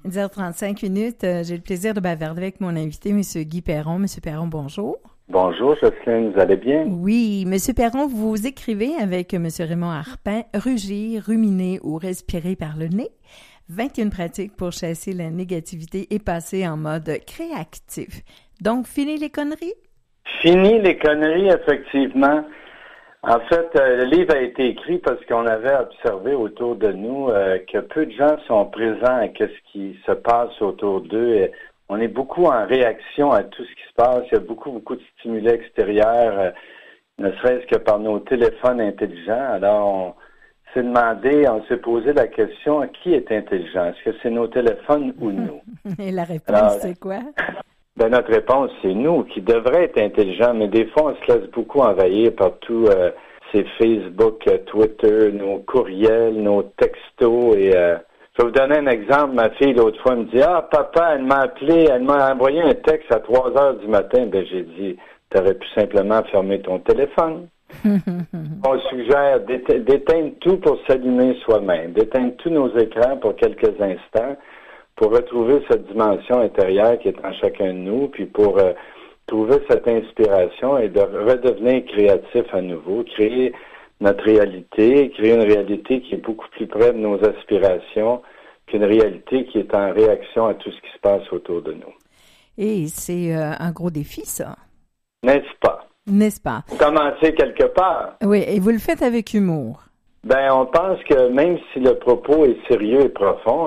10h35 minutes. J'ai le plaisir de bavarder avec mon invité, M. Guy Perron. M. Perron, bonjour. Bonjour, Jocelyne, vous allez bien? Oui, M. Perron, vous écrivez avec M. Raymond Arpin, rugir, ruminer ou respirer par le nez. 21 pratiques pour chasser la négativité et passer en mode créatif. Donc, fini les conneries? Fini les conneries, effectivement. En fait, le livre a été écrit parce qu'on avait observé autour de nous que peu de gens sont présents à ce qui se passe autour d'eux. Et on est beaucoup en réaction à tout ce qui se passe. Il y a beaucoup de stimuli extérieurs, ne serait-ce que par nos téléphones intelligents. Alors, on s'est posé la question, qui est intelligent? Est-ce que c'est nos téléphones ou nous? Et la réponse, c'est quoi? Ben, notre réponse, c'est nous, qui devrait être intelligents, mais des fois, on se laisse beaucoup envahir par tous ces Facebook, Twitter, nos courriels, nos textos. Et je vais vous donner un exemple. Ma fille, l'autre fois, me dit, « Ah, papa, elle m'a appelé, elle m'a envoyé un texte à 3 heures du matin. » Ben, j'ai dit, « T'aurais pu simplement fermer ton téléphone. » On suggère d'éteindre tout pour s'allumer soi-même, d'éteindre tous nos écrans pour quelques instants, pour retrouver cette dimension intérieure qui est en chacun de nous, puis pour trouver cette inspiration et de redevenir créatif à nouveau, créer notre réalité, créer une réalité qui est beaucoup plus près de nos aspirations qu'une réalité qui est en réaction à tout ce qui se passe autour de nous. Et c'est un gros défi, ça. N'est-ce pas? N'est-ce pas? Commencer quelque part. Oui, et vous le faites avec humour. Ben, on pense que même si le propos est sérieux et profond,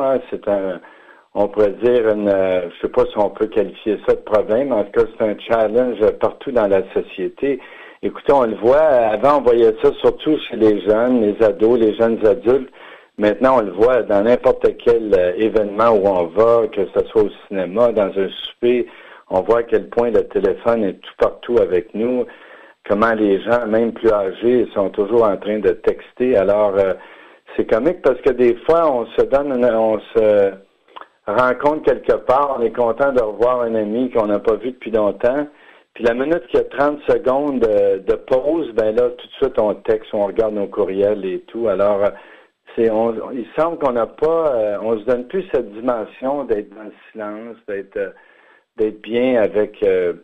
on pourrait dire je sais pas si on peut qualifier ça de problème, en tout cas, c'est un challenge partout dans la société. Écoutez, on le voit, avant on voyait ça surtout chez les jeunes, les ados, les jeunes adultes. Maintenant, on le voit dans n'importe quel événement où on va, que ce soit au cinéma, dans un souper, on voit à quel point le téléphone est tout partout avec nous, comment les gens, même plus âgés, sont toujours en train de texter. Alors, c'est comique parce que des fois, on se rencontre quelque part, on est content de revoir un ami qu'on n'a pas vu depuis longtemps, puis la minute qu'il y a 30 secondes de pause, ben là, tout de suite, on texte, on regarde nos courriels et tout. Alors, il semble qu'on n'a pas, on se donne plus cette dimension d'être dans le silence, d'être bien avec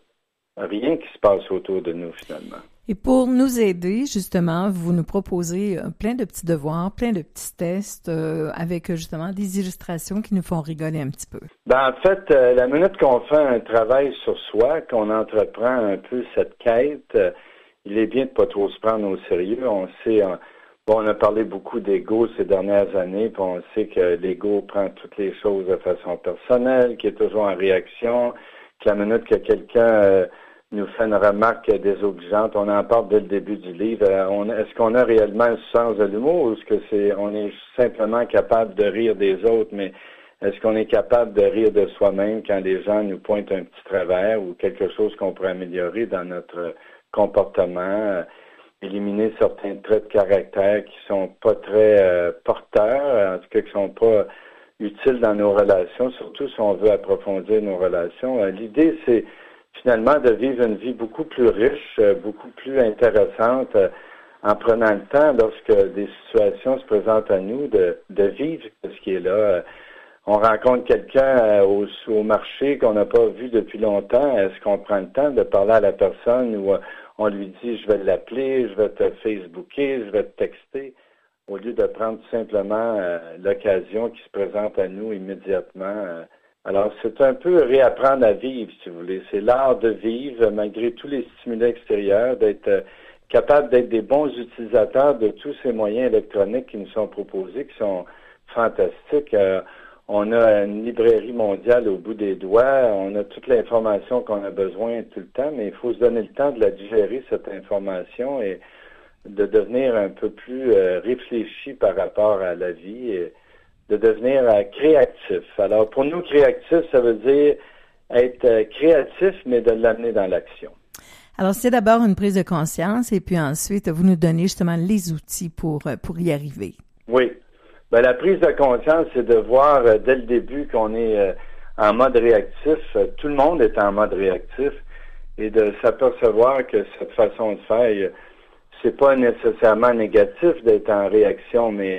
rien qui se passe autour de nous, finalement. Et pour nous aider, justement, vous nous proposez plein de petits devoirs, plein de petits tests avec justement des illustrations qui nous font rigoler un petit peu. Ben, en fait, la minute qu'on fait un travail sur soi, qu'on entreprend un peu cette quête, il est bien de pas trop se prendre au sérieux. On sait, on a parlé beaucoup d'ego ces dernières années, puis on sait que l'ego prend toutes les choses de façon personnelle, qui est toujours en réaction, que la minute que quelqu'un nous fait une remarque désobligeante, on en parle dès le début du livre. Est-ce qu'on a réellement le sens de l'humour ou est-ce que on est simplement capable de rire des autres, mais est-ce qu'on est capable de rire de soi-même quand les gens nous pointent un petit travers ou quelque chose qu'on pourrait améliorer dans notre comportement, éliminer certains traits de caractère qui sont pas très porteurs, en tout cas qui sont pas utiles dans nos relations, surtout si on veut approfondir nos relations. L'idée, c'est finalement de vivre une vie beaucoup plus riche, beaucoup plus intéressante, en prenant le temps, lorsque des situations se présentent à nous, de vivre ce qui est là. On rencontre quelqu'un au marché qu'on n'a pas vu depuis longtemps. Est-ce qu'on prend le temps de parler à la personne ou on lui dit « je vais l'appeler, je vais te Facebooker, je vais te texter », au lieu de prendre tout simplement l'occasion qui se présente à nous immédiatement. Alors, c'est un peu réapprendre à vivre, si vous voulez. C'est l'art de vivre, malgré tous les stimuli extérieurs, d'être capable d'être des bons utilisateurs de tous ces moyens électroniques qui nous sont proposés, qui sont fantastiques. On a une librairie mondiale au bout des doigts, on a toute l'information qu'on a besoin tout le temps, mais il faut se donner le temps de la digérer, cette information, et de devenir un peu plus réfléchi par rapport à la vie, et de devenir créatif. Alors, pour nous, créatif, ça veut dire être créatif, mais de l'amener dans l'action. Alors, c'est d'abord une prise de conscience, et puis ensuite, vous nous donnez justement les outils pour y arriver. Oui. Ben, la prise de conscience, c'est de voir dès le début qu'on est en mode réactif. Tout le monde est en mode réactif, et de s'apercevoir que cette façon de faire, c'est pas nécessairement négatif d'être en réaction, mais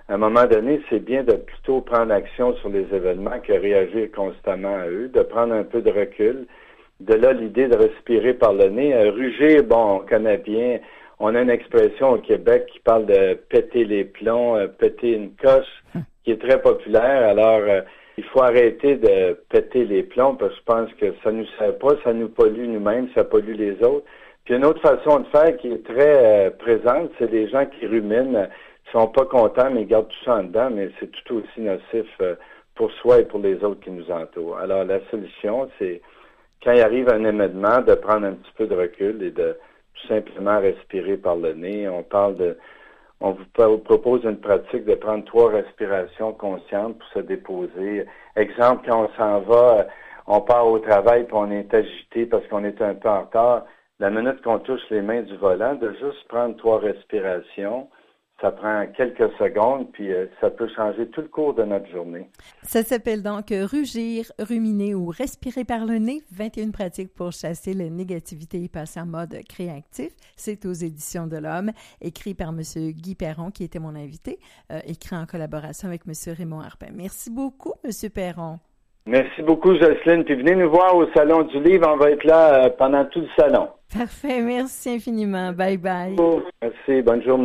à un moment donné, c'est bien de plutôt prendre action sur les événements que réagir constamment à eux, de prendre un peu de recul. De là, l'idée de respirer par le nez. Rugir, bon, on connaît bien. On a une expression au Québec qui parle de péter les plombs, péter une coche, qui est très populaire. Alors, il faut arrêter de péter les plombs parce que je pense que ça nous sert pas, ça nous pollue nous-mêmes, ça pollue les autres. Puis une autre façon de faire qui est très présente, c'est les gens qui ruminent, ils sont pas contents, mais ils gardent tout ça en dedans, mais c'est tout aussi nocif pour soi et pour les autres qui nous entourent. Alors, la solution, c'est quand il arrive un événement, de prendre un petit peu de recul et de tout simplement respirer par le nez. On vous propose une pratique de prendre 3 respirations conscientes pour se déposer. Exemple, quand on s'en va, on part au travail puis on est agité parce qu'on est un peu en retard. La minute qu'on touche les mains du volant, de juste prendre 3 respirations, ça prend quelques secondes, puis ça peut changer tout le cours de notre journée. Ça s'appelle donc Rugir, ruminer ou respirer par le nez. 21 pratiques pour chasser la négativité et passer en mode créatif. C'est aux Éditions de l'Homme, écrit par M. Guy Perron, qui était mon invité, écrit en collaboration avec M. Raymond Arpin. Merci beaucoup, M. Perron. Merci beaucoup, Jocelyne. Puis venez nous voir au Salon du Livre. On va être là pendant tout le salon. Parfait. Merci infiniment. Bye bye. Merci. Bonne journée.